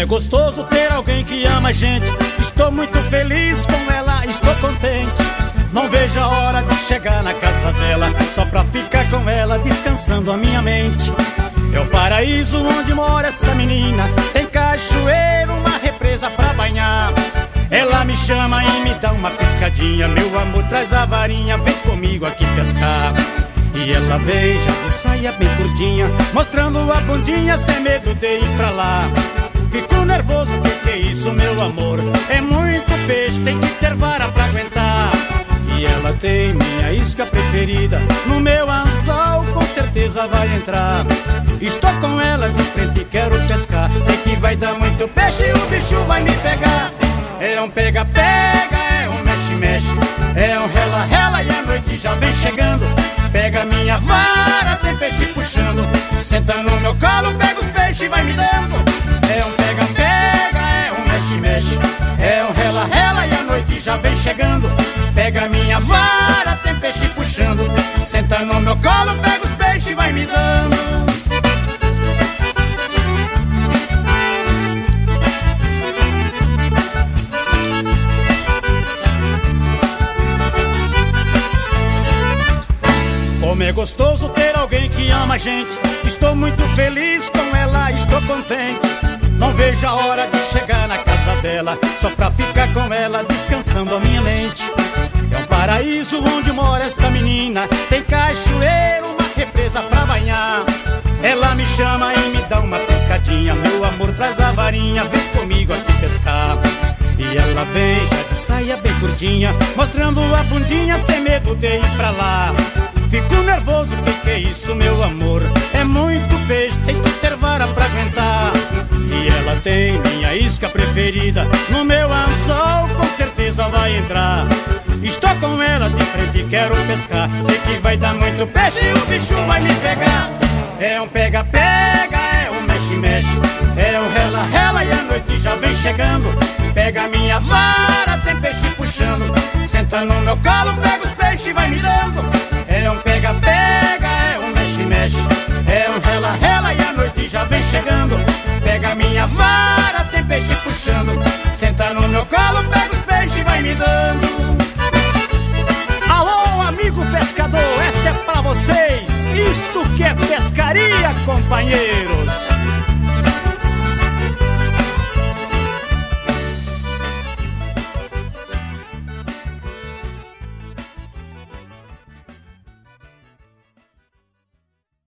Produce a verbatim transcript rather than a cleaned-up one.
gostoso ter alguém que ama a gente. Estou muito feliz com ela, estou contente. Não vejo a hora de chegar na casa dela, só pra ficar com ela, descansando a minha mente. É o paraíso onde mora essa menina. Tem cachoeiro, uma represa pra banhar. Ela me chama e me dá uma piscadinha. Meu amor, traz a varinha, vem comigo aqui pescar. E ela veio já de saia bem curtinha, mostrando a bundinha sem medo de ir pra lá. Fico nervoso, que que é isso, meu amor? É muito peixe, tem que ter vara pra aguentar. E ela tem minha isca preferida, no meu anzol com certeza vai entrar. Estou com ela de frente e quero pescar. Sei que vai dar muito peixe e o bicho vai me pegar. É um pega-pega, é um mexe-mexe, é um rela-rela e a noite já vem chegando. Pega minha vara, tem peixe puxando. Senta no meu colo, pega os peixes e vai me dando. É um pega-pega, é um mexe-mexe, é um rela-rela e a noite já vem chegando. Pega minha vara, tem peixe puxando. Senta no meu colo, pega os peixes e vai me dando. Como é gostoso ter alguém que ama a gente. Estou muito feliz com ela, estou contente. Não vejo a hora de chegar na casa dela, só pra ficar com ela, descansando a minha mente. É um paraíso onde mora esta menina. Tem cachoeiro, uma represa pra banhar. Ela me chama e me dá uma pescadinha. Meu amor, traz a varinha, vem comigo aqui pescar. E ela vem já de saia bem curtinha, mostrando a bundinha sem medo de ir pra lá. Fico nervoso, que que é isso, meu amor? É muito peixe, tem que ter vara pra aguentar. E ela tem minha isca preferida, no meu anzol com certeza vai entrar. Estou com ela de frente e quero pescar. Sei que vai dar muito peixe e o bicho vai me pegar. É um pega-pega, é um mexe-mexe, é um rela-rela e a noite já vem chegando. Pega minha vara, tem peixe puxando. Senta no meu colo, pega os peixes e vai me dando. É um pega-pega, é um mexe-mexe, é um rela-rela e a noite já vem chegando. Pega minha vara, tem peixe puxando. Senta no meu colo, pega os peixes e vai me dando. Alô, amigo pescador, essa é pra vocês. Isto que é pescaria, companheiros.